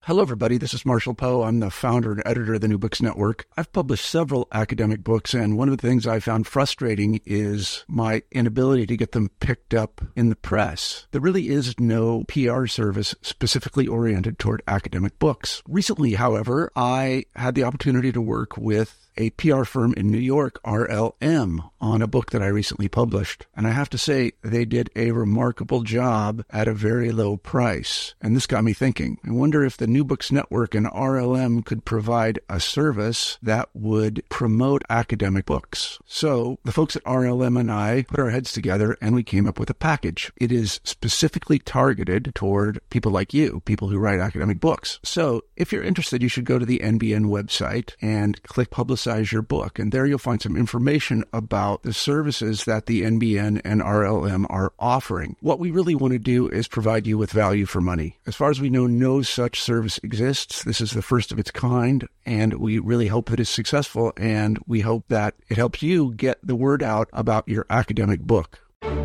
Hello, everybody. This is Marshall Poe. I'm the founder and editor of the New Books Network. I've published several academic books, and one of the things I found frustrating is my inability to get them picked up in the press. There really is no PR service specifically oriented toward academic books. Recently, however, I had the opportunity to work with a PR firm in New York, RLM, on a book that I recently published. And I have to say, they did a remarkable job at a very low price. And this got me thinking. I wonder if the New Books Network and RLM could provide a service that would promote academic books. So the folks at RLM and I put our heads together and we came up with a package. It is specifically targeted toward people like you, people who write academic books. So if you're interested, you should go to the NBN website and click Publicize Your Book. And there you'll find some information about the services that the NBN and RLM are offering. What we really want to do is provide you with value for money. As far as we know, no such service exists. This is the first of its kind, and we really hope that it's successful, and we hope that it helps you get the word out about your academic book.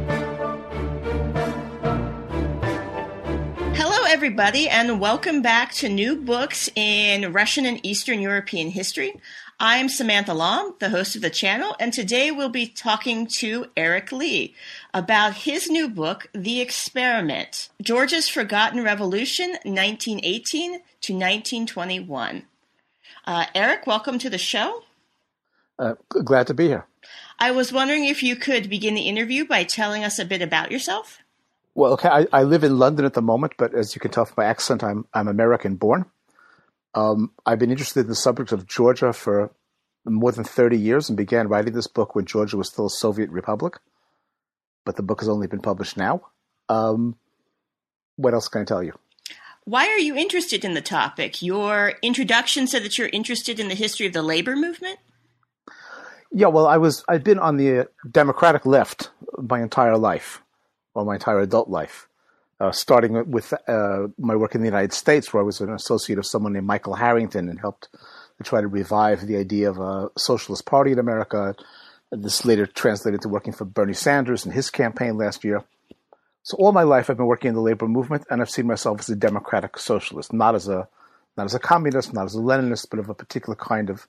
Hello, everybody, and welcome back to New Books in Russian and Eastern European History. I'm Samantha Lom, the host of the channel, and today we'll be talking to Eric Lee about his new book, The Experiment, Georgia's Forgotten Revolution, 1918 to 1921. Eric, welcome to the show. Glad to be here. I was wondering if you could begin the interview by telling us a bit about yourself. Well, okay, I live in London at the moment, but as you can tell from my accent, I'm American-born. I've been interested in the subject of Georgia for more than 30 years and began writing this book when Georgia was still a Soviet republic. But the book has only been published now. What else can I tell you? Why are you interested in the topic? Your introduction said that you're interested in the history of the labor movement? Yeah, well, I've been on the Democratic left my entire life, or my entire adult life. Starting with my work in the United States, where I was an associate of someone named Michael Harrington and helped to try to revive the idea of a socialist party in America. This later translated to working for Bernie Sanders and his campaign last year. So all my life I've been working in the labor movement, and I've seen myself as a democratic socialist, not as a communist, not as a Leninist, but of a particular kind of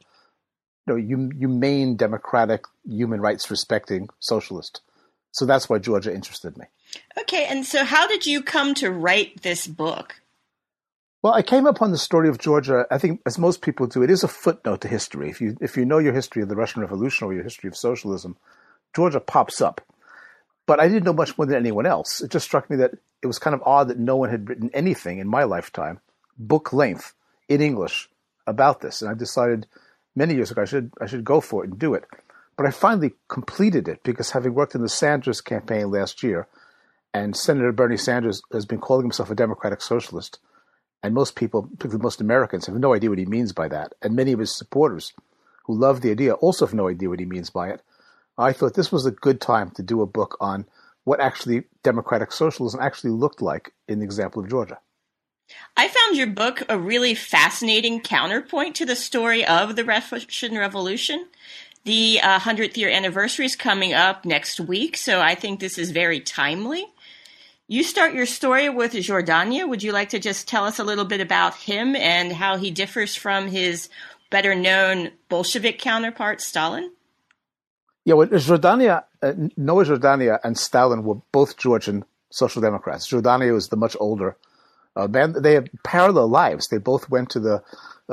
humane, democratic, human rights respecting socialist. So that's why Georgia interested me. Okay, and so how did you come to write this book? Well, I came upon the story of Georgia, I think, as most people do. It is a footnote to history. If you know your history of the Russian Revolution or your history of socialism, Georgia pops up. But I didn't know much more than anyone else. It just struck me that it was kind of odd that no one had written anything in my lifetime, book length, in English, about this. And I decided many years ago I should go for it and do it. But I finally completed it because having worked in the Sanders campaign last year, and Senator Bernie Sanders has been calling himself a democratic socialist, and most people, particularly most Americans, have no idea what he means by that. And many of his supporters who love the idea also have no idea what he means by it. I thought this was a good time to do a book on what actually democratic socialism actually looked like in the example of Georgia. I found your book a really fascinating counterpoint to the story of the Russian Revolution. The 100th year anniversary is coming up next week, so I think this is very timely. You start your story with Jordania. Would you like to just tell us a little bit about him and how he differs from his better-known Bolshevik counterpart, Stalin? Yeah, well, Noah Jordania and Stalin were both Georgian social democrats. Jordania was the much older man. They had parallel lives. They both went to the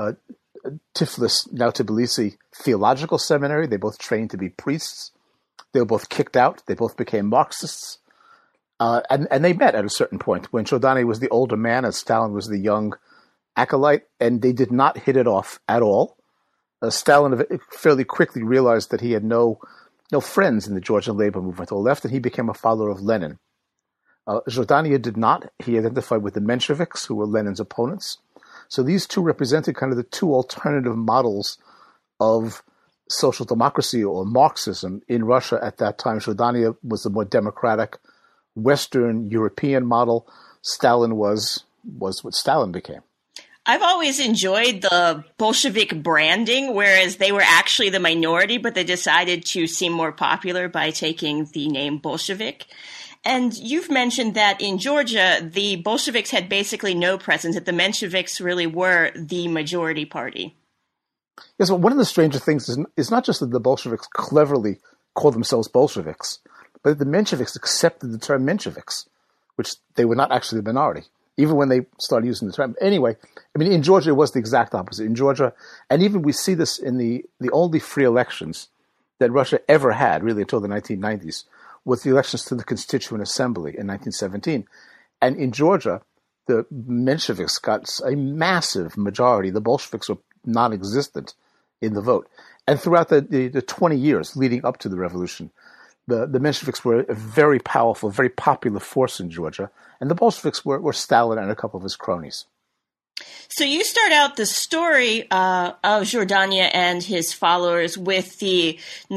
Tiflis, now Tbilisi, theological seminary. They both trained to be priests. They were both kicked out. They both became Marxists. And they met at a certain point when Jordania was the older man and Stalin was the young acolyte, and they did not hit it off at all. Stalin fairly quickly realized that he had no friends in the Georgian labor movement or left, and he became a follower of Lenin. Jordania did not. He identified with the Mensheviks, who were Lenin's opponents. So these two represented kind of the two alternative models of social democracy or Marxism in Russia at that time. Jordania was the more democratic Western European model. Stalin was what Stalin became. I've always enjoyed the Bolshevik branding, whereas they were actually the minority, but they decided to seem more popular by taking the name Bolshevik. And you've mentioned that in Georgia, the Bolsheviks had basically no presence, that the Mensheviks really were the majority party. Yes, well, one of the stranger things is not just that the Bolsheviks cleverly called themselves Bolsheviks, but that the Mensheviks accepted the term Mensheviks, which they were not actually the minority, even when they started using the term. Anyway, I mean, in Georgia, it was the exact opposite. In Georgia, and even we see this in the only free elections that Russia ever had, really until the 1990s, was the elections to the Constituent Assembly in 1917. And in Georgia, the Mensheviks got a massive majority. The Bolsheviks were non-existent in the vote. And throughout the 20 years leading up to the revolution, the Mensheviks were a very powerful, very popular force in Georgia. And the Bolsheviks were Stalin and a couple of his cronies. So you start out the story of Jourdania and his followers with the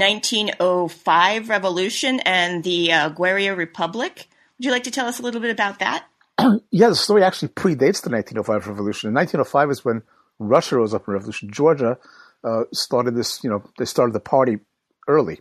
1905 revolution and the Guerilla Republic. Would you like to tell us a little bit about that? Yeah, the story actually predates the 1905 revolution. In 1905 is when Russia rose up in revolution. Georgia started this, they started the party early.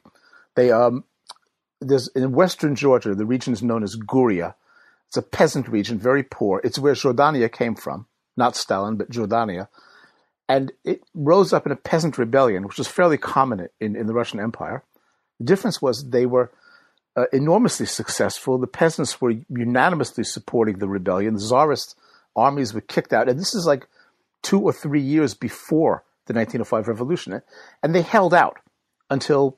There's in western Georgia, the region is known as Guria. It's a peasant region, very poor. It's where Jourdania came from. Not Stalin, but Jourdania. And it rose up in a peasant rebellion, which was fairly common in the Russian Empire. The difference was they were enormously successful. The peasants were unanimously supporting the rebellion. The Tsarist armies were kicked out. And this is like 2 or 3 years before the 1905 revolution. And they held out until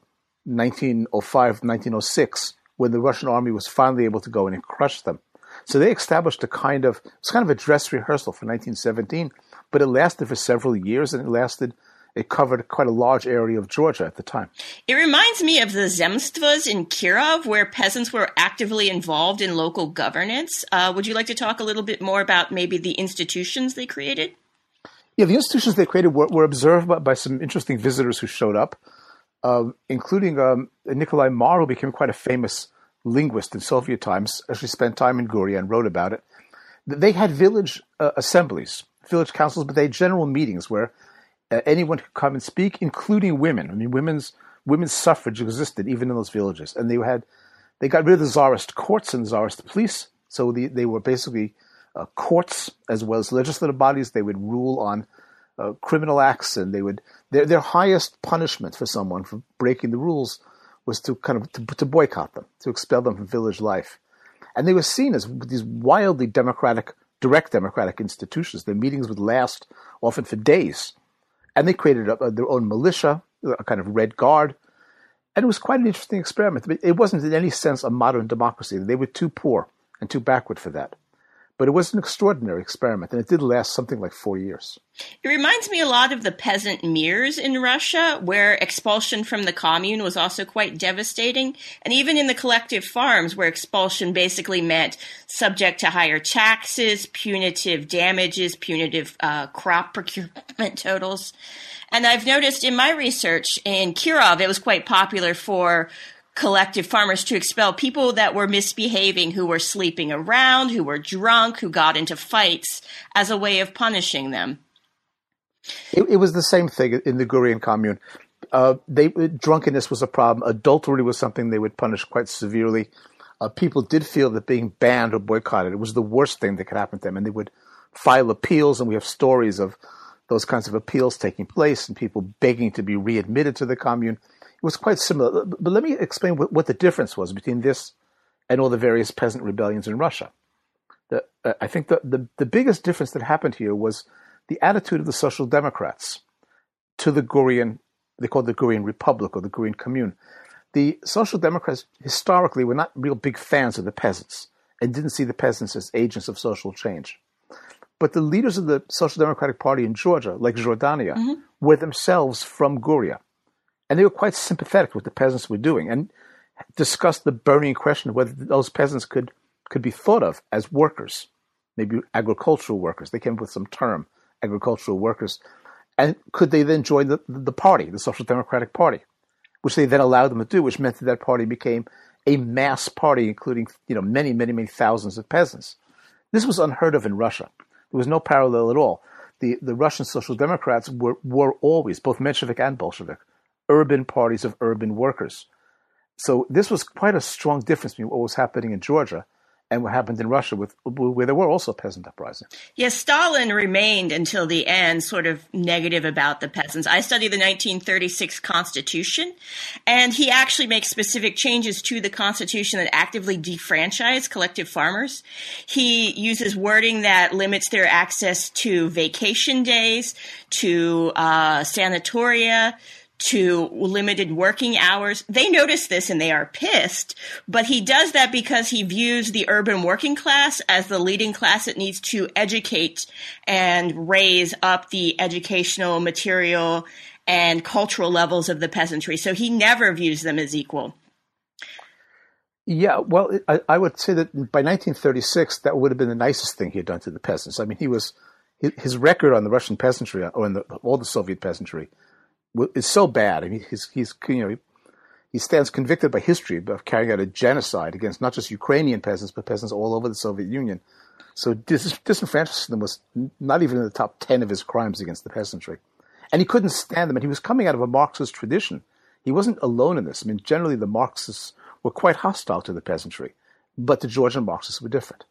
1905, 1906, when the Russian army was finally able to go in and crush them. So they established it's kind of a dress rehearsal for 1917, but it lasted for several years, and it covered quite a large area of Georgia at the time. It reminds me of the Zemstvas in Kirov, where peasants were actively involved in local governance. Would you like to talk a little bit more about maybe the institutions they created? Yeah, the institutions they created were observed by some interesting visitors who showed up, including Nikolai Marr, who became quite a famous linguist in Soviet times, actually spent time in Guria and wrote about it. They had village assemblies, village councils, but they had general meetings where anyone could come and speak, including women. I mean, women's suffrage existed even in those villages. And they got rid of the Tsarist courts and the Tsarist police. So they were basically courts as well as legislative bodies. They would rule on criminal acts, and their highest punishment for someone for breaking the rules was to boycott them, to expel them from village life. And they were seen as these wildly direct democratic institutions. Their meetings would last often for days. And they created their own militia, a kind of Red Guard. And it was quite an interesting experiment. It wasn't in any sense a modern democracy. They were too poor and too backward for that. But it was an extraordinary experiment, and it did last something like 4 years. It reminds me a lot of the peasant mirs in Russia, where expulsion from the commune was also quite devastating. And even in the collective farms, where expulsion basically meant subject to higher taxes, punitive damages, punitive crop procurement totals. And I've noticed in my research in Kirov, it was quite popular for collective farmers to expel people that were misbehaving, who were sleeping around, who were drunk, who got into fights, as a way of punishing them. It was the same thing in the Gurian commune. Drunkenness was a problem. Adultery was something they would punish quite severely. People did feel that being banned or boycotted, it was the worst thing that could happen to them. And they would file appeals, and we have stories of those kinds of appeals taking place and people begging to be readmitted to the commune. It was quite similar. But let me explain what the difference was between this and all the various peasant rebellions in Russia. I think the biggest difference that happened here was the attitude of the Social Democrats to the Gurian, they called the Gurian Republic or the Gurian Commune. The Social Democrats historically were not real big fans of the peasants and didn't see the peasants as agents of social change. But the leaders of the Social Democratic Party in Georgia, like Jourdania, were themselves from Guria. And they were quite sympathetic to what the peasants were doing and discussed the burning question of whether those peasants could be thought of as workers, maybe agricultural workers. They came up with some term, agricultural workers. And could they then join the party, the Social Democratic Party, which they then allowed them to do, which meant that party became a mass party, including many, many, many thousands of peasants. This was unheard of in Russia. There was no parallel at all. The Russian Social Democrats were always, both Menshevik and Bolshevik, urban parties of urban workers. So this was quite a strong difference between what was happening in Georgia and what happened in Russia, where there were also peasant uprisings. Yes, Stalin remained until the end sort of negative about the peasants. I studied the 1936 Constitution, and he actually makes specific changes to the Constitution that actively defranchise collective farmers. He uses wording that limits their access to vacation days, to sanatoria, to limited working hours. They notice this and they are pissed, but he does that because he views the urban working class as the leading class that needs to educate and raise up the educational, material, and cultural levels of the peasantry. So he never views them as equal. Yeah, well, I would say that by 1936, that would have been the nicest thing he had done to the peasants. I mean, his record on the Russian peasantry, or in all the Soviet peasantry, is so bad. I mean, he stands convicted by history of carrying out a genocide against not just Ukrainian peasants, but peasants all over the Soviet Union. So disenfranchisement was not even in the top 10 of his crimes against the peasantry. And he couldn't stand them. And he was coming out of a Marxist tradition. He wasn't alone in this. I mean, generally the Marxists were quite hostile to the peasantry, but the Georgian Marxists were different.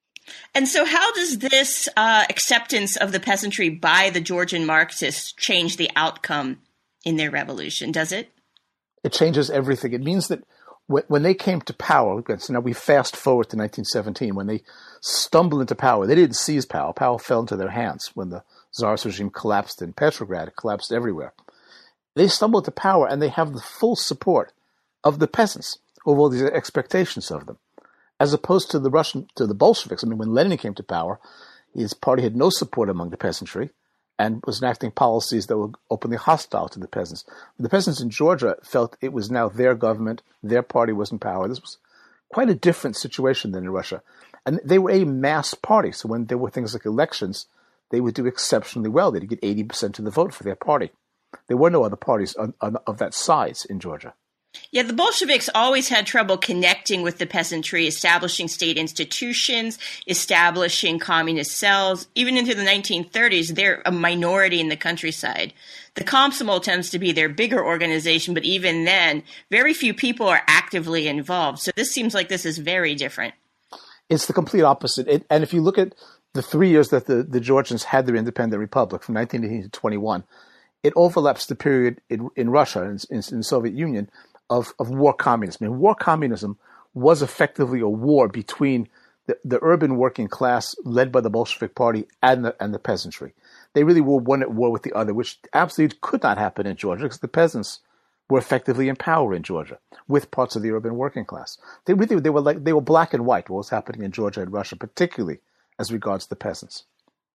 And so how does this acceptance of the peasantry by the Georgian Marxists change the outcome in their revolution? Does it? It changes everything. It means that when they came to power, so now we fast forward to 1917, when they stumbled into power, they didn't seize power. Power fell into their hands when the Tsarist regime collapsed in Petrograd. It collapsed everywhere. They stumbled to power, and they have the full support of the peasants, of all these expectations of them, as opposed to the Bolsheviks. I mean, when Lenin came to power, his party had no support among the peasantry and was enacting policies that were openly hostile to the peasants. The peasants in Georgia felt it was now their government, their party was in power. This was quite a different situation than in Russia. And they were a mass party, so when there were things like elections, they would do exceptionally well. They'd get 80% of the vote for their party. There were no other parties of that size in Georgia. Yeah, the Bolsheviks always had trouble connecting with the peasantry, establishing state institutions, establishing communist cells. Even into the 1930s, they're a minority in the countryside. The Komsomol tends to be their bigger organization, but even then, very few people are actively involved. So this seems like this is very different. It's the complete opposite. And if you look at the 3 years that the Georgians had their independent republic, from 1918 to 21, it overlaps the period in Russia, in the Soviet Union, of war communism. And war communism was effectively a war between the urban working class led by the Bolshevik Party and the peasantry. They really were one at war with the other, which absolutely could not happen in Georgia because the peasants were effectively in power in Georgia with parts of the urban working class. They were black and white, what was happening in Georgia and Russia, particularly as regards the peasants.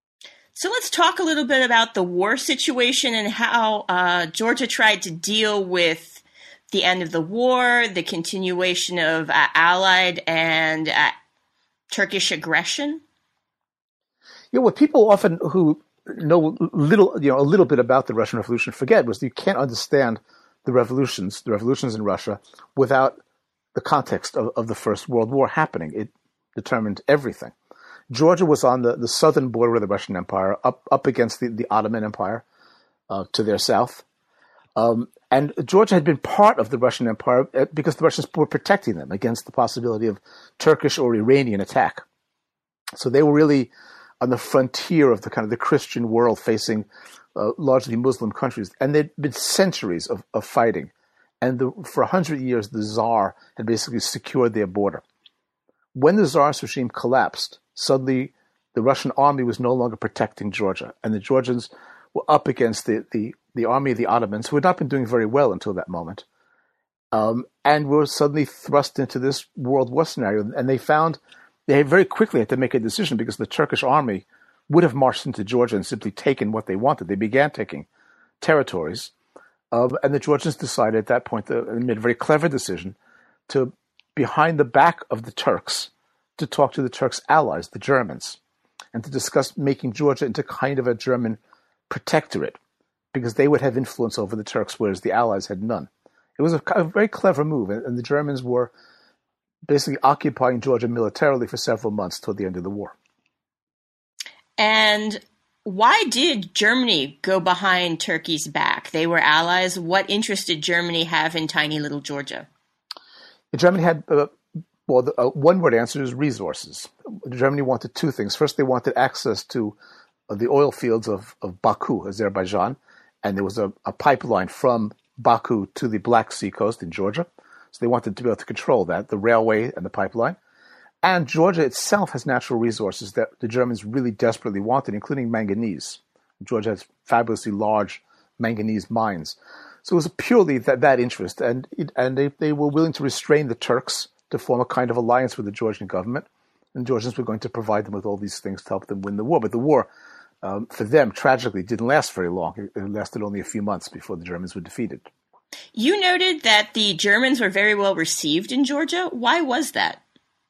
So let's talk a little bit about the war situation and how Georgia tried to deal with the end of the war, the continuation of Allied and Turkish aggression. You know, what people often who know a little bit about the Russian Revolution forget was that you can't understand the revolutions in Russia without the context of the First World War happening. It determined everything. Georgia was on the southern border of the Russian Empire, up against the Ottoman Empire to their south. And Georgia had been part of the Russian Empire because the Russians were protecting them against the possibility of Turkish or Iranian attack. So they were really on the frontier of the Christian world, facing largely Muslim countries. And there'd been centuries of fighting. And for 100 years, the Tsar had basically secured their border. When the Tsarist regime collapsed, suddenly the Russian army was no longer protecting Georgia. And the Georgians were up against the army of the Ottomans, who had not been doing very well until that moment, and were suddenly thrust into this world war scenario. And they very quickly had to make a decision because the Turkish army would have marched into Georgia and simply taken what they wanted. They began taking territories. And the Georgians decided at that point, they made a very clever decision to, behind the back of the Turks, to talk to the Turks' allies, the Germans, and to discuss making Georgia into kind of a German protectorate, because they would have influence over the Turks, whereas the Allies had none. It was a very clever move, and the Germans were basically occupying Georgia militarily for several months toward the end of the war. And why did Germany go behind Turkey's back? They were allies. What interest did Germany have in tiny little Georgia? Germany had, one-word answer is resources. Germany wanted two things. First, they wanted access to the oil fields of Baku, Azerbaijan, and there was a pipeline from Baku to the Black Sea coast in Georgia. So they wanted to be able to control that, the railway and the pipeline. And Georgia itself has natural resources that the Germans really desperately wanted, including manganese. Georgia has fabulously large manganese mines. So it was purely that interest. And they were willing to restrain the Turks to form a kind of alliance with the Georgian government. And Georgians were going to provide them with all these things to help them win the war. But the war, for them, tragically, didn't last very long. It lasted only a few months before the Germans were defeated. You noted that the Germans were very well received in Georgia. Why was that?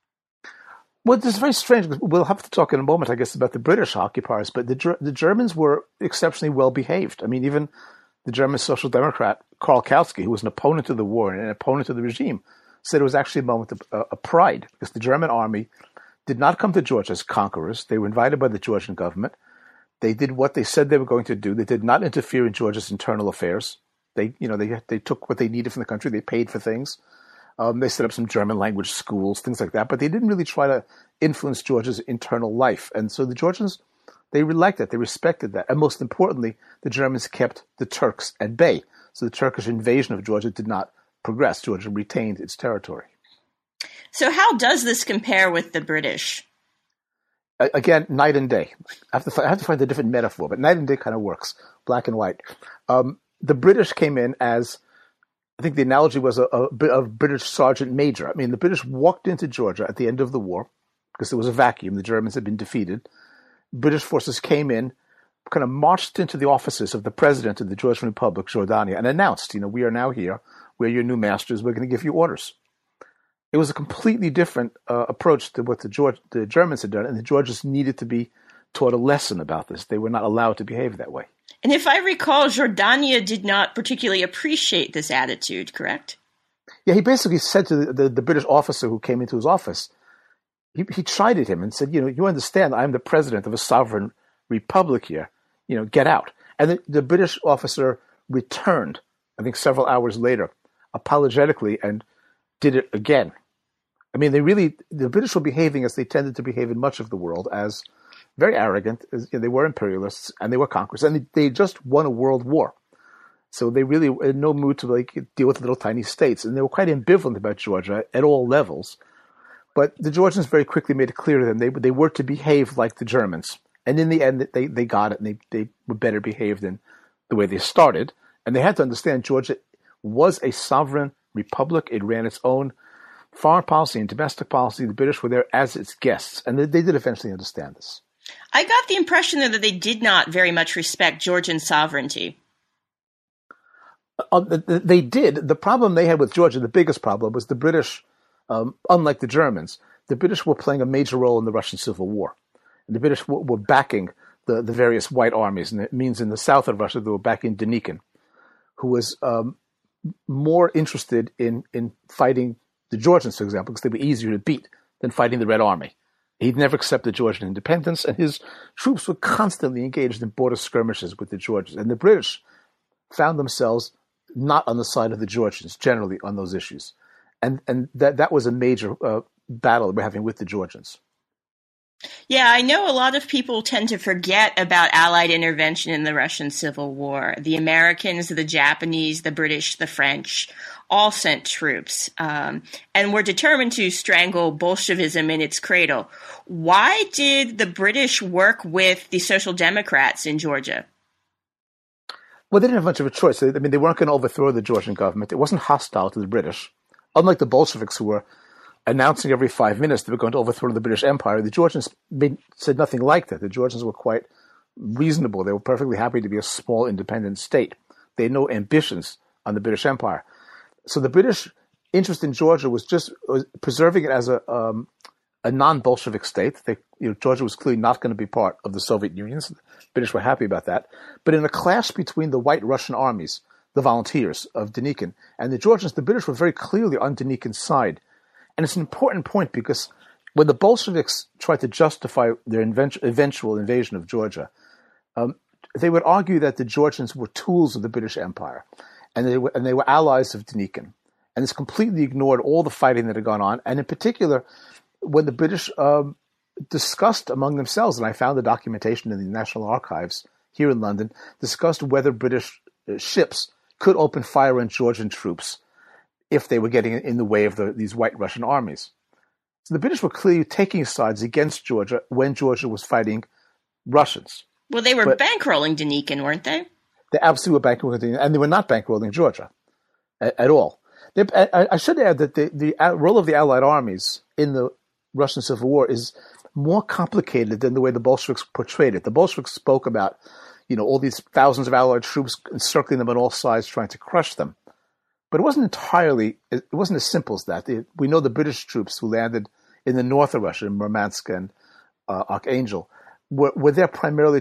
Well, this is very strange. We'll have to talk in a moment, I guess, about the British occupiers, but the Germans were exceptionally well behaved. I mean, even the German Social Democrat, Karl Kautsky, who was an opponent of the war and an opponent of the regime, said it was actually a moment of pride, because the German army did not come to Georgia as conquerors. They were invited by the Georgian government. They did what they said they were going to do. They did not interfere in Georgia's internal affairs. They took what they needed from the country. They paid for things. They set up some German language schools, things like that. But they didn't really try to influence Georgia's internal life. And so the Georgians, they liked that. They respected that. And most importantly, the Germans kept the Turks at bay. So the Turkish invasion of Georgia did not progress. Georgia retained its territory. So how does this compare with the British? Again, night and day. I have to find a different metaphor, but night and day kind of works, black and white. The British came in as, I think the analogy was a British sergeant major. I mean, the British walked into Georgia at the end of the war because there was a vacuum. The Germans had been defeated. British forces came in, kind of marched into the offices of the president of the Georgian Republic, Jordania, and announced, we are now here. We're your new masters. We're going to give you orders. It was a completely different approach to what the Germans had done, and the Georgians needed to be taught a lesson about this. They were not allowed to behave that way. And if I recall, Jordania did not particularly appreciate this attitude, correct? Yeah, he basically said to the British officer who came into his office, he chided him and said, you understand, I'm the president of a sovereign republic here. Get out. And the British officer returned, I think several hours later, apologetically, and did it again. I mean, the British were behaving as they tended to behave in much of the world, as very arrogant. They were imperialists and they were conquerors, and they just won a world war. So they really were in no mood to deal with little tiny states, and they were quite ambivalent about Georgia at all levels. But the Georgians very quickly made it clear to them they were to behave like the Germans, and in the end they got it, and they were better behaved than the way they started. And they had to understand Georgia was a sovereign republic. It ran its own foreign policy and domestic policy. The British were there as its guests, and they did eventually understand this. I got the impression that they did not very much respect Georgian sovereignty. They did. The problem they had with Georgia, the biggest problem, was the British, unlike the Germans, the British were playing a major role in the Russian Civil War. And the British were backing the various white armies, and it means in the south of Russia they were backing Denikin, who was more interested in fighting the Georgians, for example, because they were easier to beat than fighting the Red Army. He'd never accepted Georgian independence, and his troops were constantly engaged in border skirmishes with the Georgians. And the British found themselves not on the side of the Georgians, generally on those issues. And that was a major battle we're having with the Georgians. Yeah, I know a lot of people tend to forget about Allied intervention in the Russian Civil War. The Americans, the Japanese, the British, the French all sent troops and were determined to strangle Bolshevism in its cradle. Why did the British work with the Social Democrats in Georgia? Well, they didn't have much of a choice. They weren't going to overthrow the Georgian government. It wasn't hostile to the British. Unlike the Bolsheviks, who were announcing every 5 minutes they were going to overthrow the British Empire, the Georgians said nothing like that. The Georgians were quite reasonable. They were perfectly happy to be a small independent state. They had no ambitions on the British Empire. So the British interest in Georgia was preserving it as a non-Bolshevik state. Georgia was clearly not going to be part of the Soviet Union. So the British were happy about that. But in a clash between the white Russian armies, the volunteers of Denikin, and the Georgians, the British were very clearly on Denikin's side. And it's an important point because when the Bolsheviks tried to justify their eventual invasion of Georgia, they would argue that the Georgians were tools of the British Empire, and they were allies of Denikin. and has completely ignored all the fighting that had gone on. And in particular, when the British discussed among themselves, and I found the documentation in the National Archives here in London, discussed whether British ships could open fire on Georgian troops if they were getting in the way of these White Russian armies. So the British were clearly taking sides against Georgia when Georgia was fighting Russians. Well, they were bankrolling Denikin, weren't they? They absolutely were bankrolling Denikin, and they were not bankrolling Georgia at all. I should add that the role of the Allied armies in the Russian Civil War is more complicated than the way the Bolsheviks portrayed it. The Bolsheviks spoke about, all these thousands of Allied troops encircling them on all sides, trying to crush them. But it wasn't as simple as that. We know the British troops who landed in the north of Russia, in Murmansk and Archangel, were there primarily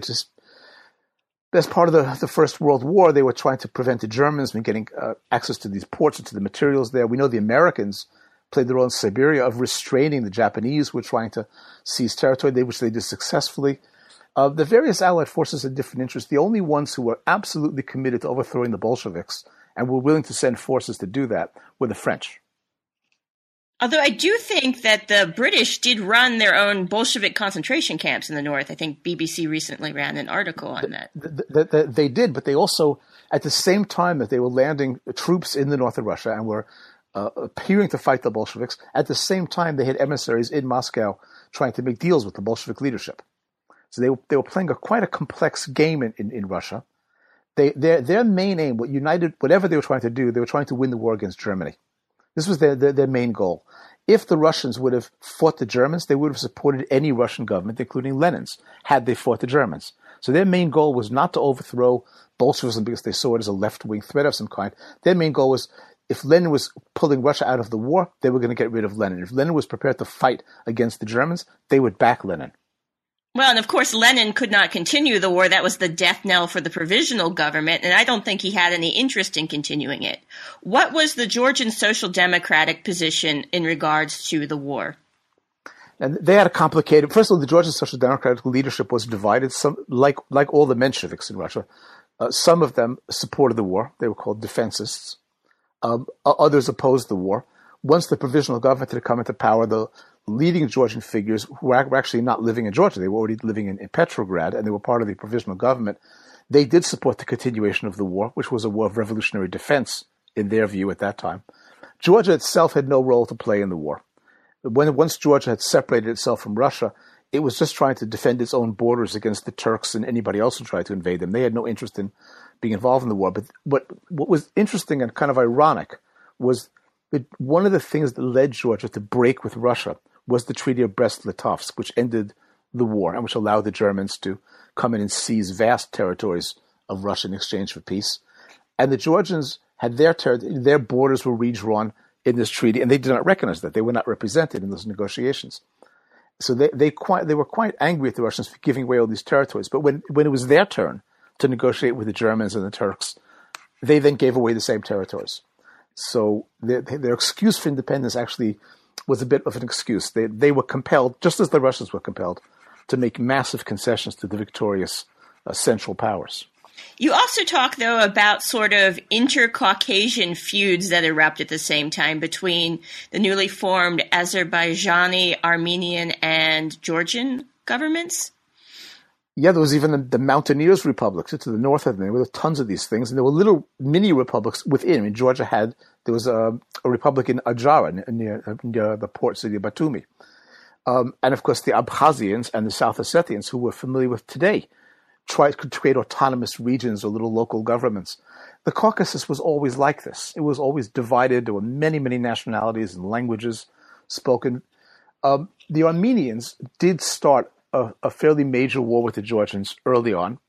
as part of the First World War. They were trying to prevent the Germans from getting access to these ports and to the materials there. We know the Americans played the role in Siberia of restraining the Japanese who were trying to seize territory, which they did successfully. The various Allied forces had different interests. The only ones who were absolutely committed to overthrowing the Bolsheviks and were willing to send forces to do that were the French. Although I do think that the British did run their own Bolshevik concentration camps in the north. I think BBC recently ran an article on that. They did, but they also, at the same time that they were landing troops in the north of Russia and were appearing to fight the Bolsheviks, at the same time they had emissaries in Moscow trying to make deals with the Bolshevik leadership. So they were playing quite a complex game in Russia. Their main aim, whatever they were trying to do, they were trying to win the war against Germany. This was their main goal. If the Russians would have fought the Germans, they would have supported any Russian government, including Lenin's, had they fought the Germans. So their main goal was not to overthrow Bolshevism because they saw it as a left-wing threat of some kind. Their main goal was, if Lenin was pulling Russia out of the war, they were going to get rid of Lenin. If Lenin was prepared to fight against the Germans, they would back Lenin. Well, and of course, Lenin could not continue the war. That was the death knell for the provisional government, and I don't think he had any interest in continuing it. What was the Georgian Social Democratic position in regards to the war? And they had a complicated. First of all, the Georgian Social Democratic leadership was divided. Some, like all the Mensheviks in Russia, some of them supported the war. They were called defensists. Others opposed the war. Once the provisional government had come into power, the leading Georgian figures who were actually not living in Georgia, they were already living in Petrograd, and they were part of the provisional government. They did support the continuation of the war, which was a war of revolutionary defense in their view at that time. Georgia itself had no role to play in the war. Once Georgia had separated itself from Russia, it was just trying to defend its own borders against the Turks and anybody else who tried to invade them. They had no interest in being involved in the war. But what was interesting and kind of ironic was that one of the things that led Georgia to break with Russia was the Treaty of Brest-Litovsk, which ended the war and which allowed the Germans to come in and seize vast territories of Russia in exchange for peace. And the Georgians had their borders were redrawn in this treaty, and they did not recognize that. They were not represented in those negotiations. So they were quite angry at the Russians for giving away all these territories. But when it was their turn to negotiate with the Germans and the Turks, they then gave away the same territories. So their excuse for independence actually was a bit of an excuse. They were compelled, just as the Russians were compelled, to make massive concessions to the victorious Central Powers. You also talk, though, about sort of inter-Caucasian feuds that erupt at the same time between the newly formed Azerbaijani, Armenian, and Georgian governments. Yeah, there was even the Mountaineers Republics to the north of them. There were tons of these things, and there were little mini republics within. I mean, there was a republic in Ajara near the port city of Batumi. And of course, the Abkhazians and the South Ossetians, who we're familiar with today, tried to create autonomous regions or little local governments. The Caucasus was always like this. It was always divided. There were many, many nationalities and languages spoken. The Armenians did start a fairly major war with the Georgians early on.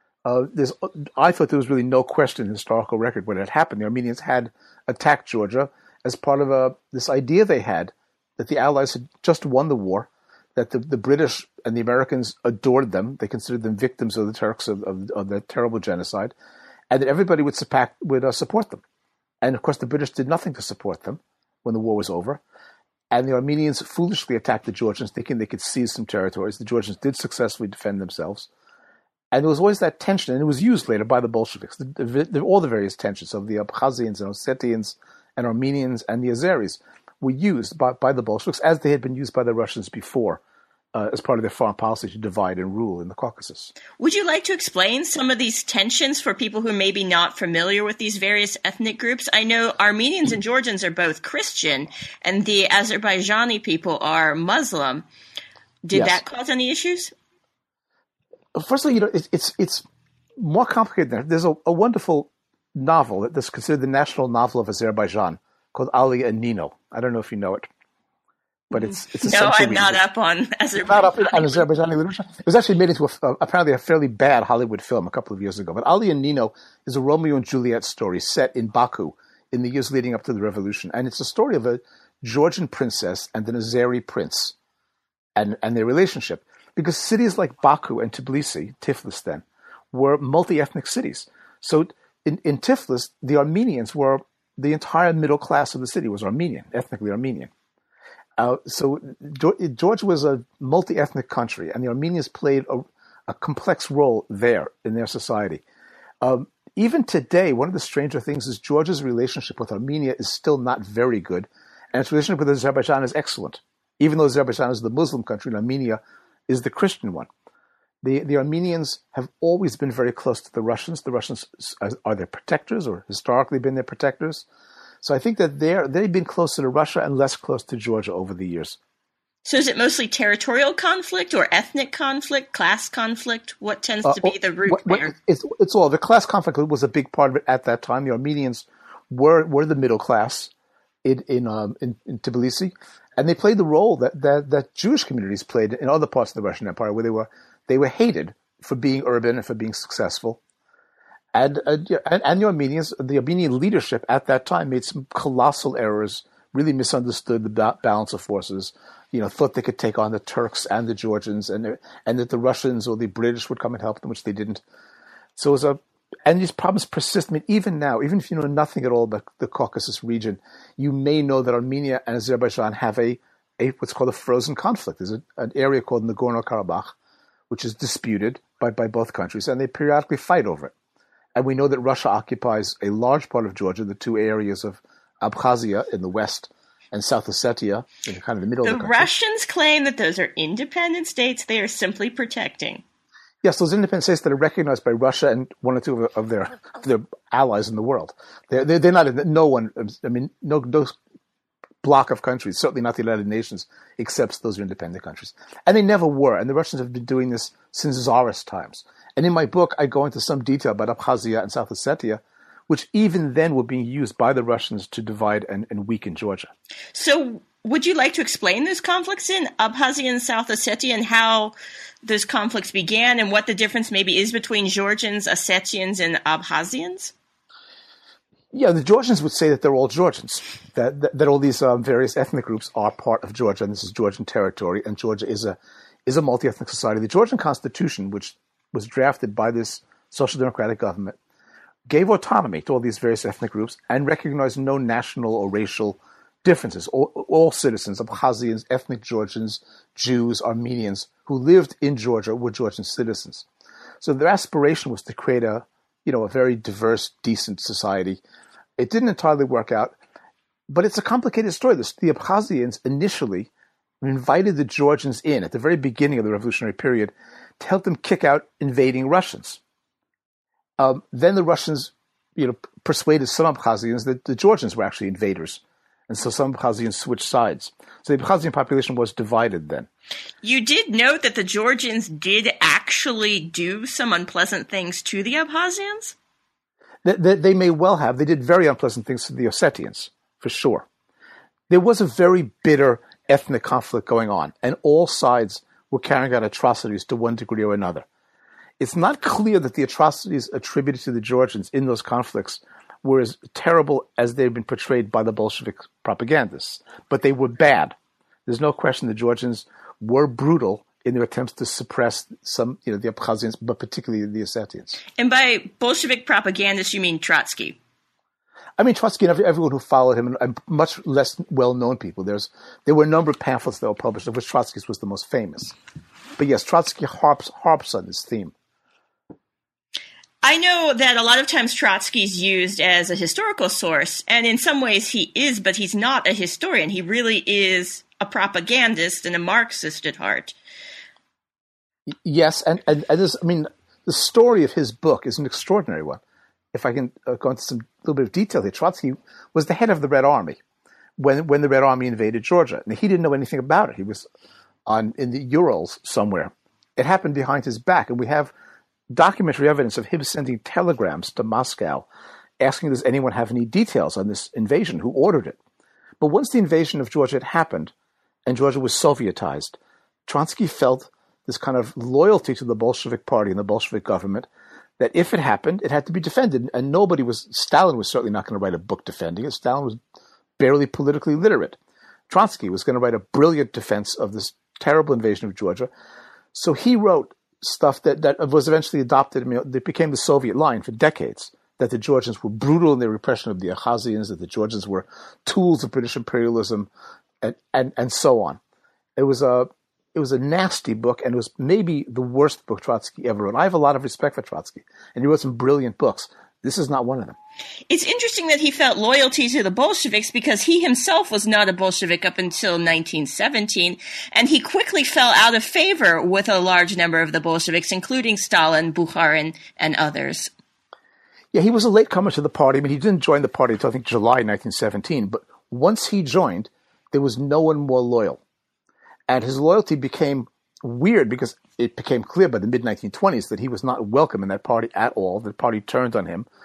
I thought there was really no question in the historical record when it happened. The Armenians had attacked Georgia as part of this idea they had that the Allies had just won the war, that the British and the Americans adored them. They considered them victims of the Turks, of the terrible genocide, and that everybody would support them. And of course, the British did nothing to support them when the war was over. And the Armenians foolishly attacked the Georgians, thinking they could seize some territories. The Georgians did successfully defend themselves. And there was always that tension, and it was used later by the Bolsheviks, all the various tensions of the Abkhazians and Ossetians and Armenians and the Azeris were used by the Bolsheviks as they had been used by the Russians before as part of their foreign policy to divide and rule in the Caucasus. Would you like to explain some of these tensions for people who may be not familiar with these various ethnic groups? I know Armenians and Georgians are both Christian, and the Azerbaijani people are Muslim. Did that cause any issues? First of all, it's more complicated than that. There's a wonderful novel that's considered the national novel of Azerbaijan called Ali and Nino. I don't know if you know it, but it's no, I'm not up on Azerbaijan. Not up on Azerbaijani literature. It was actually made into apparently a fairly bad Hollywood film a couple of years ago. But Ali and Nino is a Romeo and Juliet story set in Baku in the years leading up to the revolution, and it's a story of a Georgian princess and an Azeri prince, and their relationship. Because cities like Baku and Tbilisi, Tiflis then, were multi-ethnic cities. So in Tiflis, the Armenians were the entire middle class of the city was Armenian, ethnically Armenian. So Georgia was a multi-ethnic country, and the Armenians played a complex role there in their society. Even today, one of the stranger things is Georgia's relationship with Armenia is still not very good, and its relationship with Azerbaijan is excellent. Even though Azerbaijan is the Muslim country and Armenia is the Christian one. The Armenians have always been very close to the Russians. The Russians are their protectors, or historically been their protectors. So I think that they've been closer to Russia and less close to Georgia over the years. So is it mostly territorial conflict or ethnic conflict, class conflict? What tends to be the root there? It's all. The class conflict was a big part of it at that time. The Armenians were the middle class in Tbilisi. And they played the role that Jewish communities played in other parts of the Russian Empire, where they were hated for being urban and for being successful. And the Armenians, the Armenian leadership at that time made some colossal errors, really misunderstood the balance of forces, thought they could take on the Turks and the Georgians, and that the Russians or the British would come and help them, which they didn't. So it was and these problems persist. I mean, even now, even if you know nothing at all about the Caucasus region, you may know that Armenia and Azerbaijan have a what's called a frozen conflict. There's an area called Nagorno-Karabakh, which is disputed by both countries, and they periodically fight over it. And we know that Russia occupies a large part of Georgia, the two areas of Abkhazia in the west and South Ossetia in kind of the middle of the country. The Russians claim that those are independent states they are simply protecting. Yes, those independent states that are recognized by Russia and one or two of their allies in the world. They're not no one. I mean, no block of countries, certainly not the United Nations, accepts those are independent countries, and they never were. And the Russians have been doing this since Tsarist times. And in my book, I go into some detail about Abkhazia and South Ossetia, which even then were being used by the Russians to divide and weaken Georgia. So, would you like to explain those conflicts in Abkhazia and South Ossetia and how those conflicts began and what the difference maybe is between Georgians, Ossetians, and Abkhazians? Yeah, the Georgians would say that they're all Georgians, that all these various ethnic groups are part of Georgia, and this is Georgian territory, and Georgia is a multi-ethnic society. The Georgian constitution, which was drafted by this social democratic government, gave autonomy to all these various ethnic groups and recognized no national or racial differences. All citizens, Abkhazians, ethnic Georgians, Jews, Armenians, who lived in Georgia were Georgian citizens. So their aspiration was to create a very diverse, decent society. It didn't entirely work out, but it's a complicated story. The Abkhazians initially invited the Georgians in at the very beginning of the revolutionary period to help them kick out invading Russians. Then the Russians, persuaded some Abkhazians that the Georgians were actually invaders. And so some Abkhazians switched sides. So the Abkhazian population was divided then. You did note that the Georgians did actually do some unpleasant things to the Abkhazians? They may well have. They did very unpleasant things to the Ossetians, for sure. There was a very bitter ethnic conflict going on, and all sides were carrying out atrocities to one degree or another. It's not clear that the atrocities attributed to the Georgians in those conflicts were as terrible as they've been portrayed by the Bolshevik propagandists, but they were bad. There's no question the Georgians were brutal in their attempts to suppress some, the Abkhazians, but particularly the Ossetians. And by Bolshevik propagandists, you mean Trotsky? I mean Trotsky and everyone who followed him, and much less well-known people. There were a number of pamphlets that were published, of which Trotsky's was the most famous. But yes, Trotsky harps on this theme. I know that a lot of times Trotsky's used as a historical source, and in some ways he is, but he's not a historian. He really is a propagandist and a Marxist at heart. Yes, and this, I mean, the story of his book is an extraordinary one. If I can go into some little bit of detail here, Trotsky was the head of the Red Army when the Red Army invaded Georgia. And he didn't know anything about it. He was in the Urals somewhere. It happened behind his back, and we have documentary evidence of him sending telegrams to Moscow asking, does anyone have any details on this invasion? Who ordered it? But once the invasion of Georgia had happened and Georgia was Sovietized, Trotsky felt this kind of loyalty to the Bolshevik Party and the Bolshevik government that if it happened, it had to be defended. And Stalin was certainly not going to write a book defending it. Stalin was barely politically literate. Trotsky was going to write a brilliant defense of this terrible invasion of Georgia. So he wrote stuff that was eventually adopted. I mean, it became the Soviet line for decades, that the Georgians were brutal in their repression of the Abkhazians, that the Georgians were tools of British imperialism, and so on. It was a nasty book, and it was maybe the worst book Trotsky ever wrote. I have a lot of respect for Trotsky, and he wrote some brilliant books. This is not one of them. It's interesting that he felt loyalty to the Bolsheviks because he himself was not a Bolshevik up until 1917, and he quickly fell out of favor with a large number of the Bolsheviks, including Stalin, Bukharin, and others. Yeah, he was a latecomer to the party. I mean, he didn't join the party until, I think, July 1917, but once he joined, there was no one more loyal. And his loyalty became weird because it became clear by the mid-1920s that he was not welcome in that party at all. The party turned on him.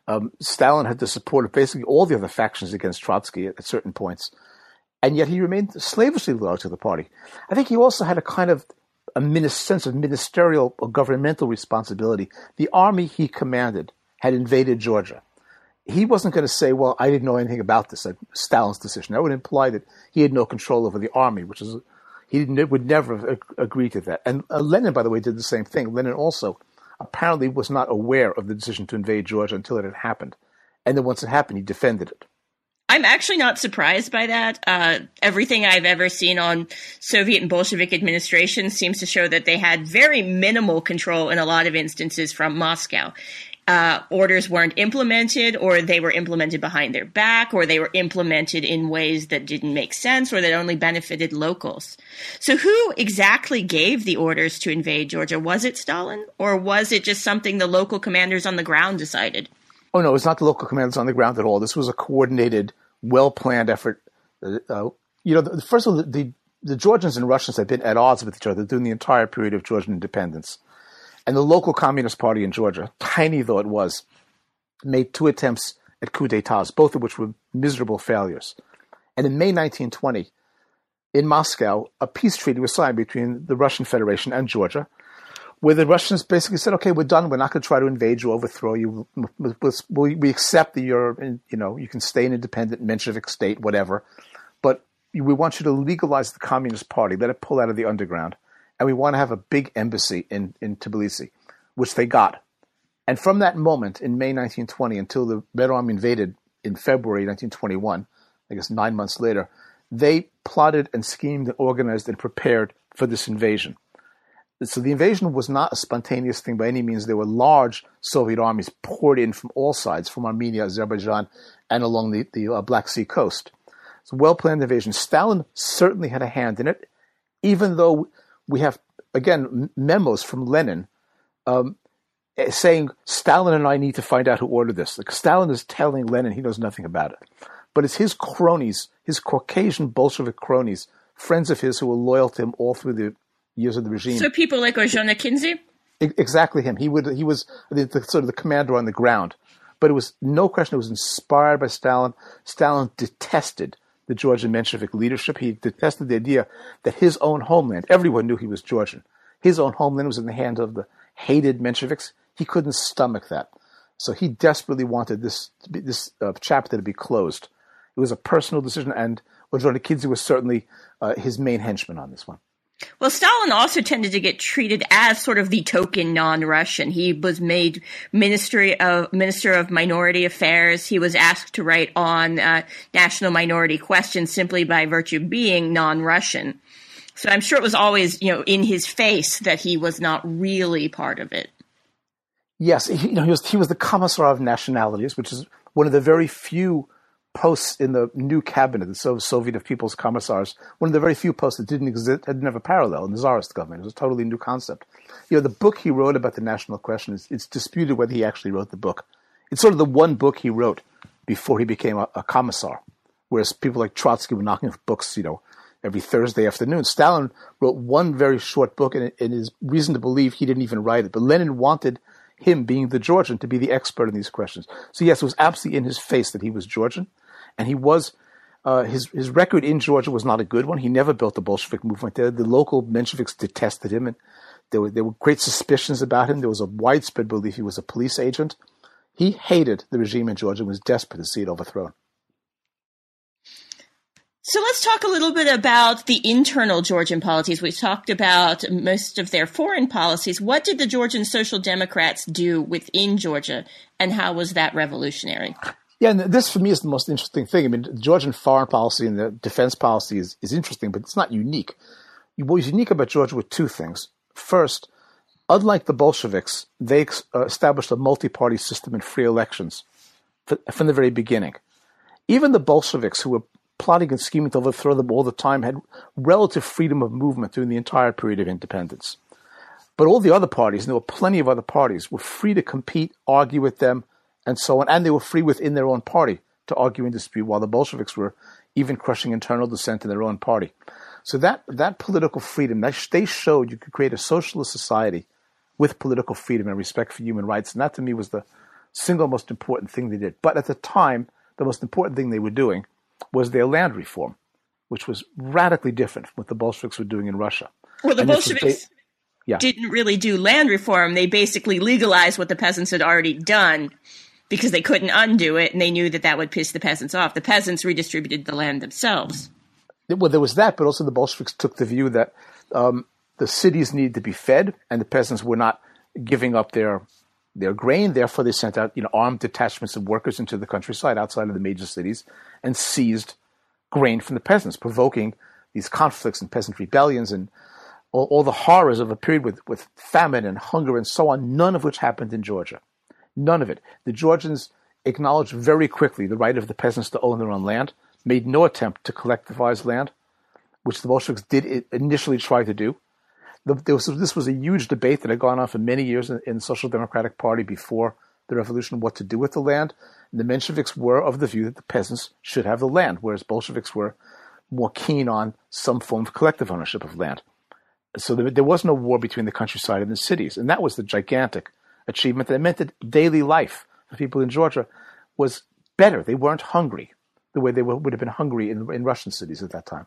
Stalin had the support of basically all the other factions against Trotsky at certain points. And yet he remained slavishly loyal to the party. I think he also had a kind of sense of ministerial or governmental responsibility. The army he commanded had invaded Georgia. He wasn't going to say, well, I didn't know anything about this, like Stalin's decision. That would imply that he had no control over the army, which is would never have agreed to that. And Lenin, by the way, did the same thing. Lenin also apparently was not aware of the decision to invade Georgia until it had happened. And then once it happened, he defended it. I'm actually not surprised by that. Everything I've ever seen on Soviet and Bolshevik administration seems to show that they had very minimal control in a lot of instances from Moscow. Orders weren't implemented, or they were implemented behind their back, or they were implemented in ways that didn't make sense, or that only benefited locals. So who exactly gave the orders to invade Georgia? Was it Stalin, or was it just something the local commanders on the ground decided? Oh, no, it's not the local commanders on the ground at all. This was a coordinated, well-planned effort. First of all, the Georgians and Russians had been at odds with each other during the entire period of Georgian independence. And the local Communist Party in Georgia, tiny though it was, made 2 attempts at coups d'etats, both of which were miserable failures. And in May 1920, in Moscow, a peace treaty was signed between the Russian Federation and Georgia, where the Russians basically said, okay, we're done. We're not going to try to invade you, overthrow you. We accept that you can stay an independent Menshevik state, whatever. But we want you to legalize the Communist Party, let it pull out of the underground. And we want to have a big embassy in Tbilisi, which they got. And from that moment in May 1920 until the Red Army invaded in February 1921, I guess 9 months later, they plotted and schemed and organized and prepared for this invasion. So the invasion was not a spontaneous thing by any means. There were large Soviet armies poured in from all sides, from Armenia, Azerbaijan, and along the Black Sea coast. It's a well-planned invasion. Stalin certainly had a hand in it, even though we have, again, memos from Lenin saying, Stalin and I need to find out who ordered this. Like, Stalin is telling Lenin he knows nothing about it. But it's his cronies, his Caucasian Bolshevik cronies, friends of his who were loyal to him all through the years of the regime. So people like Ordzhonikidze? Exactly him. He was the sort of the commander on the ground. But it was no question it was inspired by Stalin. Stalin detested the Georgian Menshevik leadership. He detested the idea that his own homeland, everyone knew he was Georgian, his own homeland was in the hands of the hated Mensheviks. He couldn't stomach that. So he desperately wanted this chapter to be closed. It was a personal decision, and Ordzhonikidze was certainly his main henchman on this one. Well, Stalin also tended to get treated as sort of the token non-Russian. He was made Minister of Minority Affairs. He was asked to write on national minority questions simply by virtue of being non-Russian. So I'm sure it was always, in his face that he was not really part of it. Yes, he was the Commissar of Nationalities, which is one of the very few posts in the new cabinet, the Soviet of People's Commissars, one of the very few posts that didn't exist, had never parallel in the Tsarist government. It was a totally new concept. The book he wrote about the national question, it's disputed whether he actually wrote the book. It's sort of the one book he wrote before he became a commissar, whereas people like Trotsky were knocking off books, every Thursday afternoon. Stalin wrote one very short book, and it is reason to believe he didn't even write it. But Lenin wanted him, being the Georgian, to be the expert in these questions. So yes, it was absolutely in his face that he was Georgian, and he was. His record in Georgia was not a good one. He never built the Bolshevik movement there. The local Mensheviks detested him, and there were great suspicions about him. There was a widespread belief he was a police agent. He hated the regime in Georgia and was desperate to see it overthrown. So let's talk a little bit about the internal Georgian polities. We talked about most of their foreign policies. What did the Georgian Social Democrats do within Georgia, and how was that revolutionary? Yeah, and this for me is the most interesting thing. I mean, the Georgian foreign policy and the defense policy is interesting, but it's not unique. What was unique about Georgia were two things. First, unlike the Bolsheviks, they established a multi-party system and free elections from the very beginning. Even the Bolsheviks, who were plotting and scheming to overthrow them all the time, had relative freedom of movement during the entire period of independence. But all the other parties, and there were plenty of other parties, were free to compete, argue with them, and so on. And they were free within their own party to argue and dispute, while the Bolsheviks were even crushing internal dissent in their own party. So that political freedom, they showed you could create a socialist society with political freedom and respect for human rights. And that, to me, was the single most important thing they did. But at the time, the most important thing they were doing was their land reform, which was radically different from what the Bolsheviks were doing in Russia. Well, the Bolsheviks didn't really do land reform. They basically legalized what the peasants had already done because they couldn't undo it, and they knew that would piss the peasants off. The peasants redistributed the land themselves. Well, there was that, but also the Bolsheviks took the view that the cities needed to be fed, and the peasants were not giving up their grain. Therefore, they sent out armed detachments of workers into the countryside outside of the major cities and seized grain from the peasants, provoking these conflicts and peasant rebellions and all the horrors of a period with famine and hunger and so on, none of which happened in Georgia. None of it. The Georgians acknowledged very quickly the right of the peasants to own their own land, made no attempt to collectivize land, which the Bolsheviks did initially try to do. This was a huge debate that had gone on for many years in the Social Democratic Party before the revolution, what to do with the land. And the Mensheviks were of the view that the peasants should have the land, whereas Bolsheviks were more keen on some form of collective ownership of land. So there was no war between the countryside and the cities. And that was the gigantic achievement. That meant that daily life for people in Georgia was better. They weren't hungry the way they would have been hungry in Russian cities at that time.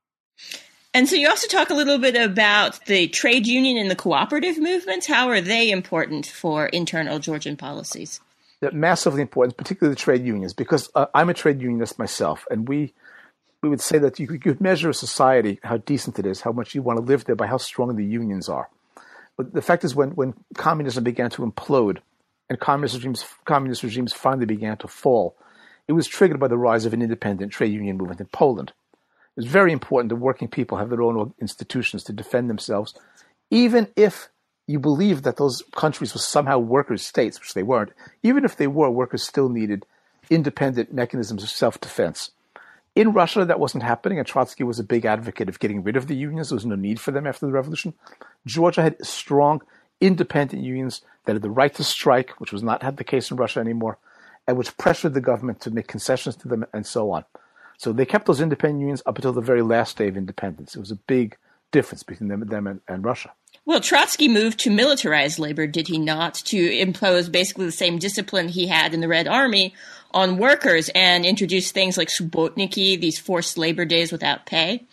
And so you also talk a little bit about the trade union and the cooperative movements. How are they important for internal Georgian policies? They're massively important, particularly the trade unions, because I'm a trade unionist myself, and we would say that you could measure a society, how decent it is, how much you want to live there, by how strong the unions are. But the fact is, when communism began to implode and communist regimes finally began to fall, it was triggered by the rise of an independent trade union movement in Poland. It's very important that working people have their own institutions to defend themselves, even if you believe that those countries were somehow workers' states, which they weren't. Even if they were, workers still needed independent mechanisms of self-defense. In Russia, that wasn't happening, and Trotsky was a big advocate of getting rid of the unions. There was no need for them after the revolution. Georgia had strong, independent unions that had the right to strike, which was not the case in Russia anymore, and which pressured the government to make concessions to them and so on. So they kept those independent unions up until the very last day of independence. It was a big difference between them and Russia. Well, Trotsky moved to militarize labor, did he not, to impose basically the same discipline he had in the Red Army on workers and introduce things like subotniki, these forced labor days without pay?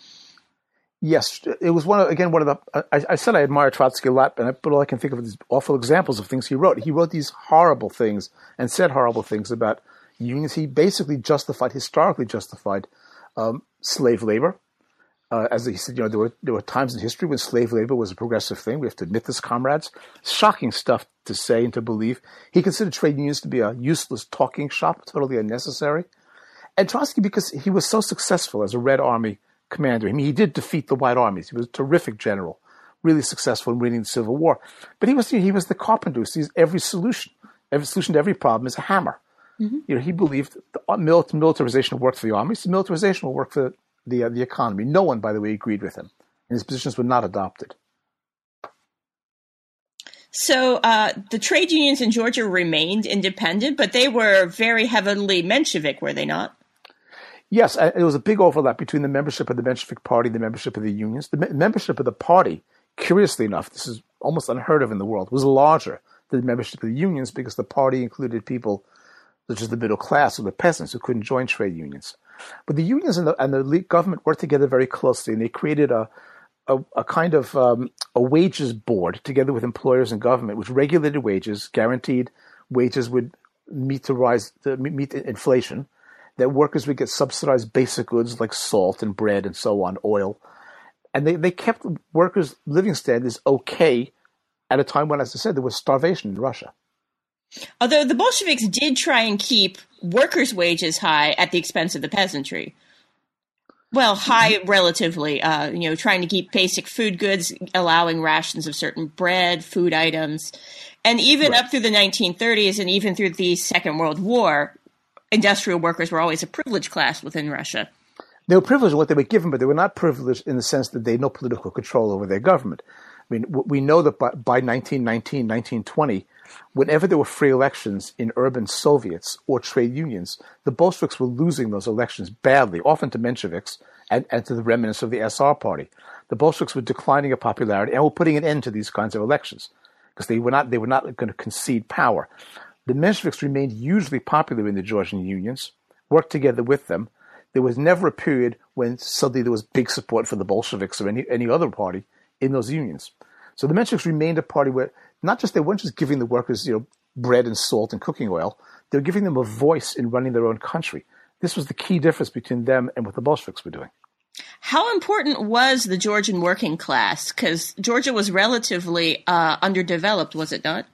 Yes, it was one of the. I said I admire Trotsky a lot, but all I can think of is awful examples of things he wrote. He wrote these horrible things and said horrible things about unions. He basically historically justified slave labor. As he said, there were times in history when slave labor was a progressive thing. We have to admit this, comrades. Shocking stuff to say and to believe. He considered trade unions to be a useless talking shop, totally unnecessary. And Trotsky, because he was so successful as a Red Army commander, I mean, he did defeat the White Armies. He was a terrific general really successful in winning the Civil War. But he was the carpenter who sees every solution to every problem is a hammer. Mm-hmm. He believed militarization worked for the army, so militarization will work for the economy. No one, by the way, agreed with him, and his positions were not adopted. So the trade unions in Georgia remained independent, but they were very heavily Menshevik, were they not? Yes, it was a big overlap between the membership of the Menshevik Party and the membership of the unions. The membership of the party, curiously enough, this is almost unheard of in the world, was larger than the membership of the unions because the party included people such as the middle class or the peasants who couldn't join trade unions. But the unions and the government worked together very closely, and they created a kind of a wages board together with employers and government, which regulated wages, guaranteed wages would meet inflation, that workers would get subsidized basic goods like salt and bread and so on, oil. And they kept workers' living standards okay at a time when, as I said, there was starvation in Russia. Although the Bolsheviks did try and keep workers' wages high at the expense of the peasantry. Well, high relatively, trying to keep basic food goods, allowing rations of certain bread, food items. And even up through the 1930s and even through the Second World War, industrial workers were always a privileged class within Russia. They were privileged in what they were given, but they were not privileged in the sense that they had no political control over their government. I mean, we know that by 1919, 1920, whenever there were free elections in urban Soviets or trade unions, the Bolsheviks were losing those elections badly, often to Mensheviks and to the remnants of the SR party. The Bolsheviks were declining in popularity and were putting an end to these kinds of elections because they were not going to concede power. The Mensheviks remained hugely popular in the Georgian unions, worked together with them. There was never a period when suddenly there was big support for the Bolsheviks or any other party in those unions. So the Mensheviks remained a party where they weren't just giving the workers, bread and salt and cooking oil. They were giving them a voice in running their own country. This was the key difference between them and what the Bolsheviks were doing. How important was the Georgian working class? Because Georgia was relatively underdeveloped, was it not?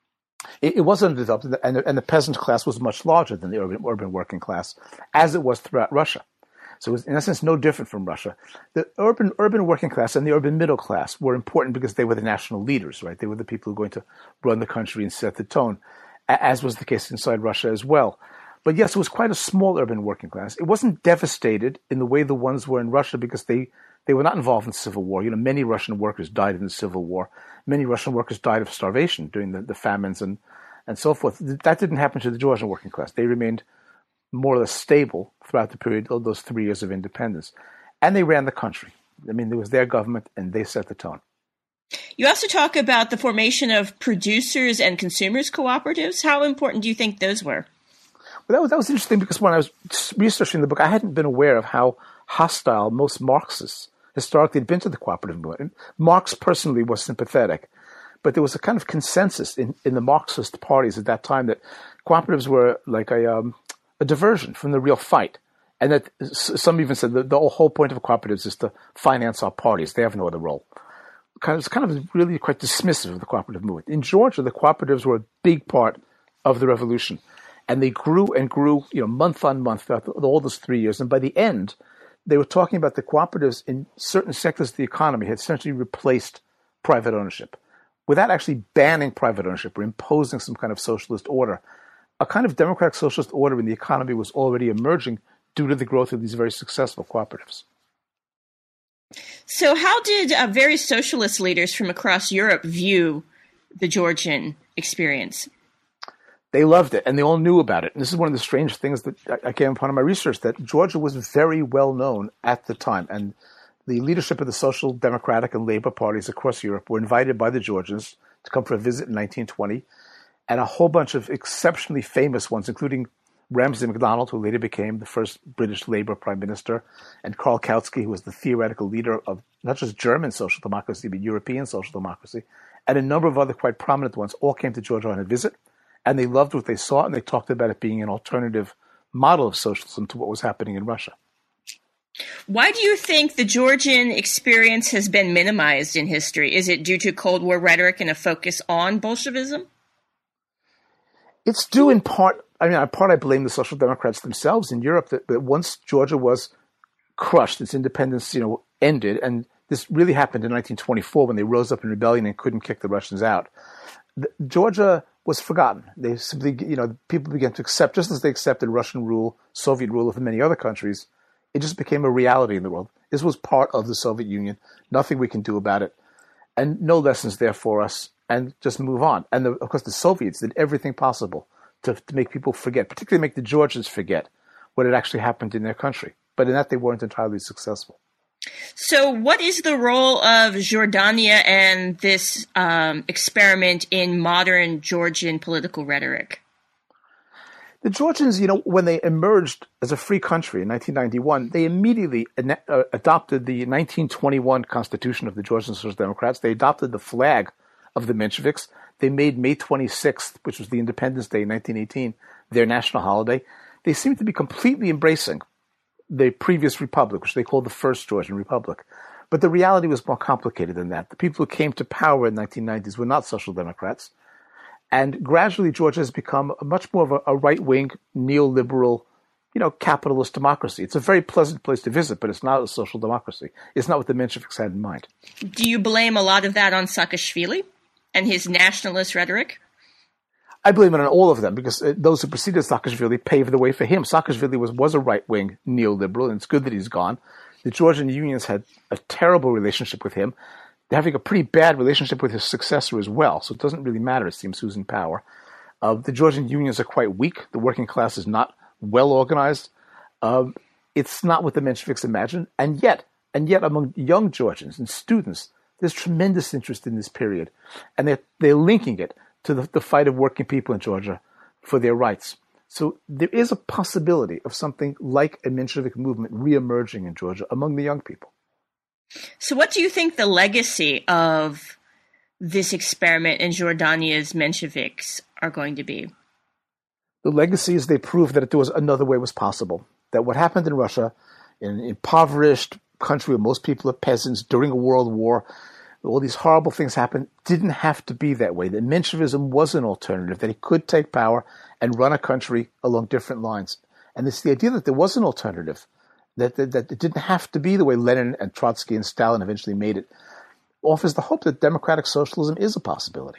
It was underdeveloped, and the peasant class was much larger than the urban working class, as it was throughout Russia. So it was, in essence, no different from Russia. The urban working class and the urban middle class were important because they were the national leaders, right? They were the people who were going to run the country and set the tone, as was the case inside Russia as well. But yes, it was quite a small urban working class. It wasn't devastated in the way the ones were in Russia because they were not involved in the Civil War. Many Russian workers died in the Civil War. Many Russian workers died of starvation during the famines and so forth. That didn't happen to the Georgian working class. They remained more or less stable throughout the period of those 3 years of independence. And they ran the country. I mean, it was their government, and they set the tone. You also talk about the formation of producers and consumers cooperatives. How important do you think those were? Well, that was interesting because when I was researching the book, I hadn't been aware of how hostile most Marxists historically had been to the cooperative movement. Marx personally was sympathetic, but there was a kind of consensus in the Marxist parties at that time that cooperatives were like a diversion from the real fight. And that some even said the whole point of cooperatives is to finance our parties. They have no other role. It's kind of really quite dismissive of the cooperative movement. In Georgia, the cooperatives were a big part of the revolution. And they grew and grew, month on month throughout all those 3 years. And by the end, they were talking about the cooperatives in certain sectors of the economy had essentially replaced private ownership. Without actually banning private ownership or imposing some kind of socialist order, a kind of democratic socialist order in the economy was already emerging due to the growth of these very successful cooperatives. So how did various socialist leaders from across Europe view the Georgian experience? They loved it, and they all knew about it. And this is one of the strange things that I came upon in my research, that Georgia was very well known at the time. And the leadership of the Social Democratic and Labor parties across Europe were invited by the Georgians to come for a visit in 1920. And a whole bunch of exceptionally famous ones, including Ramsay MacDonald, who later became the first British Labour Prime Minister, and Karl Kautsky, who was the theoretical leader of not just German social democracy, but European social democracy, and a number of other quite prominent ones, all came to Georgia on a visit. And they loved what they saw, and they talked about it being an alternative model of socialism to what was happening in Russia. Why do you think the Georgian experience has been minimized in history? Is it due to Cold War rhetoric and a focus on Bolshevism? It's due in part, I blame the Social Democrats themselves in Europe, that once Georgia was crushed, its independence, ended, and this really happened in 1924 when they rose up in rebellion and couldn't kick the Russians out. Georgia was forgotten. They simply, people began to accept, just as they accepted Russian rule, Soviet rule of many other countries, it just became a reality in the world. This was part of the Soviet Union. Nothing we can do about it. And no lessons there for us. And just move on. And of course, the Soviets did everything possible to make people forget, particularly make the Georgians forget what had actually happened in their country. But in that, they weren't entirely successful. So what is the role of Jordania and this experiment in modern Georgian political rhetoric? The Georgians, when they emerged as a free country in 1991, they immediately adopted the 1921 Constitution of the Georgian Social Democrats. They adopted the flag of the Mensheviks. They made May 26th, which was the Independence Day in 1918, their national holiday. They seemed to be completely embracing the previous republic, which they called the First Georgian Republic. But the reality was more complicated than that. The people who came to power in the 1990s were not Social Democrats. And gradually, Georgia has become much more of a right-wing, neoliberal, capitalist democracy. It's a very pleasant place to visit, but it's not a social democracy. It's not what the Mensheviks had in mind. Do you blame a lot of that on Saakashvili and his nationalist rhetoric? I blame it on all of them because those who preceded Saakashvili paved the way for him. Saakashvili was a right-wing neoliberal, and it's good that he's gone. The Georgian unions had a terrible relationship with him. They're having a pretty bad relationship with his successor as well, so it doesn't really matter, it seems, who's in power. The Georgian unions are quite weak. The working class is not well organized. It's not what the Mensheviks imagined. And yet among young Georgians and students, there's tremendous interest in this period. And they're linking it to the fight of working people in Georgia for their rights. So there is a possibility of something like a Menshevik movement reemerging in Georgia among the young people. So what do you think the legacy of this experiment in Jordania's Mensheviks are going to be? The legacy is they proved that there was another way was possible. That what happened in Russia, in an impoverished country where most people are peasants during a world war, all these horrible things happened, didn't have to be that way. That Menshevism was an alternative, that it could take power and run a country along different lines. And it's the idea that there was an alternative, that it didn't have to be the way Lenin and Trotsky and Stalin eventually made it, offers the hope that democratic socialism is a possibility.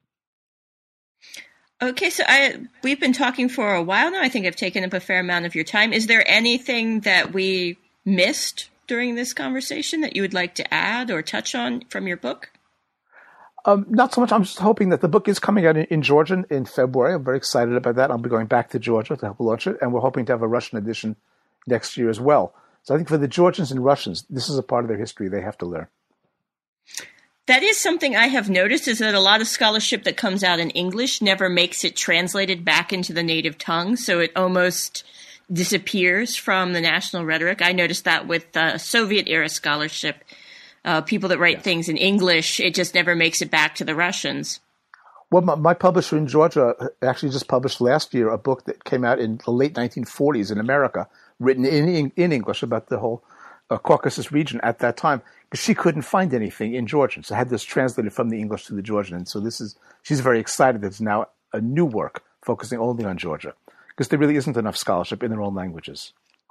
Okay, so we've been talking for a while now. I think I've taken up a fair amount of your time. Is there anything that we missed during this conversation that you would like to add or touch on from your book? Not so much. I'm just hoping that the book is coming out in Georgian in February. I'm very excited about that. I'll be going back to Georgia to help launch it, and we're hoping to have a Russian edition next year as well. So I think for the Georgians and Russians, this is a part of their history they have to learn. That is something I have noticed, is that a lot of scholarship that comes out in English never makes it translated back into the native tongue, so it almost disappears from the national rhetoric. I noticed that with Soviet-era scholarship. People that write things in English, it just never makes it back to the Russians. Well, my publisher in Georgia actually just published last year a book that came out in the late 1940s in America, written in English about the whole Caucasus region at that time, because she couldn't find anything in Georgian. So I had this translated from the English to the Georgian. And so she's very excited that it's now a new work focusing only on Georgia, because there really isn't enough scholarship in their own languages.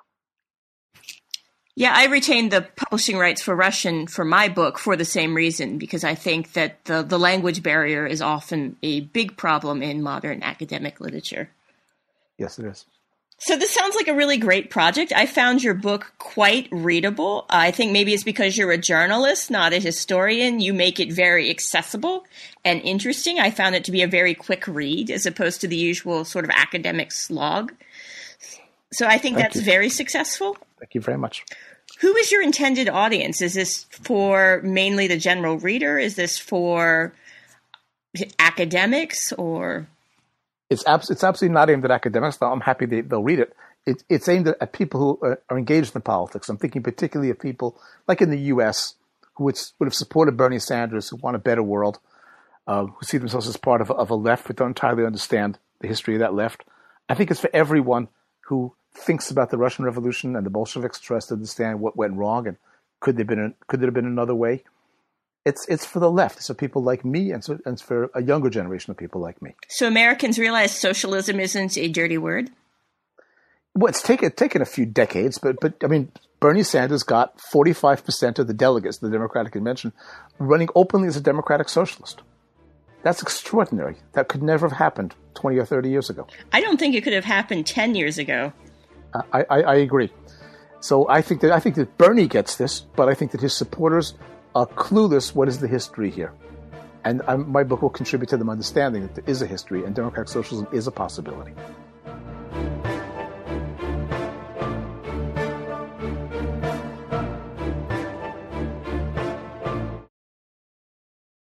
Yeah, I retained the publishing rights for Russian for my book for the same reason, because I think that the language barrier is often a big problem in modern academic literature. Yes, it is. So this sounds like a really great project. I found your book quite readable. I think maybe it's because you're a journalist, not a historian. You make it very accessible and interesting. I found it to be a very quick read as opposed to the usual sort of academic slog. So I think that's very successful. Thank you very much. Who is your intended audience? Is this for mainly the general reader? Is this for academics or? It's absolutely not aimed at academics. I'm happy they'll read it. It's aimed at people who are engaged in politics. I'm thinking particularly of people like in the U.S. who would have supported Bernie Sanders, who want a better world, who see themselves as part of a left but don't entirely understand the history of that left. I think it's for everyone who thinks about the Russian Revolution and the Bolsheviks, tries to understand what went wrong and could there have been another way. It's for the left. It's for people like me, and it's for a younger generation of people like me. So Americans realize socialism isn't a dirty word? Well, it's taken a few decades, but I mean, Bernie Sanders got 45% of the delegates to the Democratic Convention running openly as a Democratic Socialist. That's extraordinary. That could never have happened 20 or 30 years ago. I don't think it could have happened 10 years ago. I agree. So I think that Bernie gets this, but I think that his supporters are clueless. What is the history here? And my book will contribute to them understanding that there is a history and democratic socialism is a possibility.